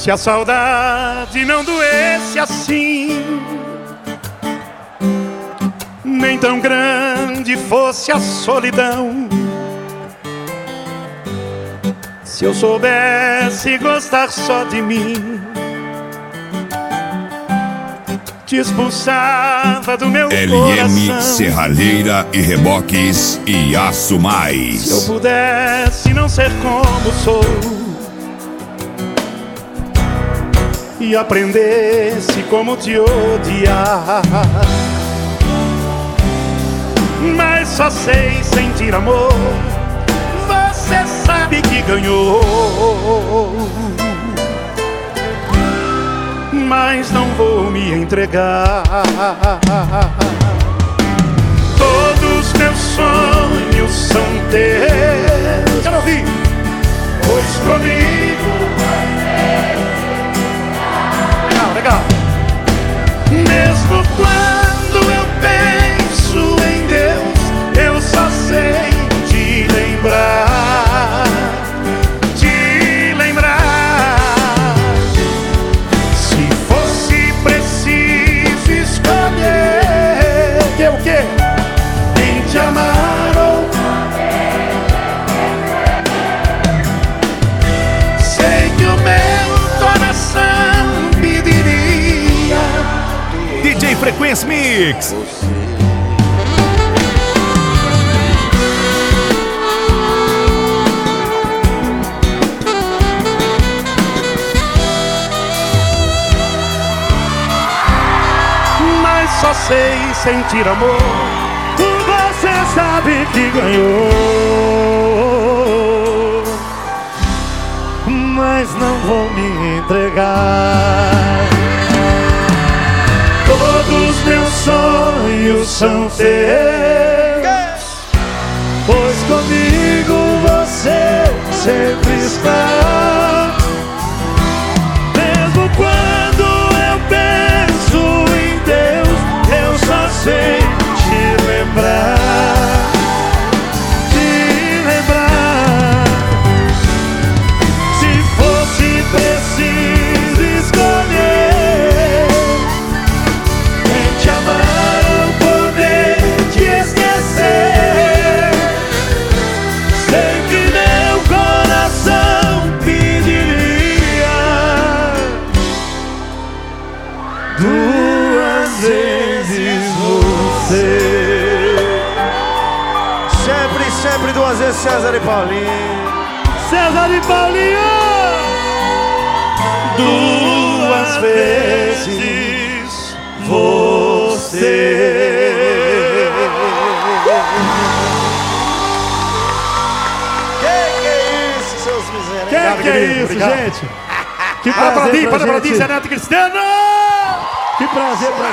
Se a saudade não doesse assim, nem tão grande fosse a solidão, se eu soubesse gostar só de mim, te expulsava do meu LM coração. Serralheira e Reboques e Aço Mais. Se eu pudesse não ser como sou e aprendesse como te odiar, mas só sei sentir amor. Você sabe que ganhou, mas não vou me entregar. Todos meus sonhos são teus. Quero ouvir. Pois comigo legal, legal. Mesmo quando eu penso em Deus, eu só sei te lembrar, te lembrar. Se fosse preciso escolher, que é o quê? Em te amar ou sei que o meu coração pediria DJ Frequência Mix. mas só sei sentir amor. Você sabe que ganhou, mas não vou me entregar. Todos meus sonhos são teus, pois comigo você sempre está. Mesmo quando eu penso em Deus, eu só sei te lembrar, te lembrar. Se fosse preciso escolher em te amar ou poder te esquecer, sei que meu coração pediria duas vezes você. Sempre duas vezes César e Paulinho. César e Paulinho! Duas vezes você. Que é isso, seus miseráveis? Que é isso, Obrigado. gente? Que prazer pra mim, Zé Neto Cristiano! Que prazer pra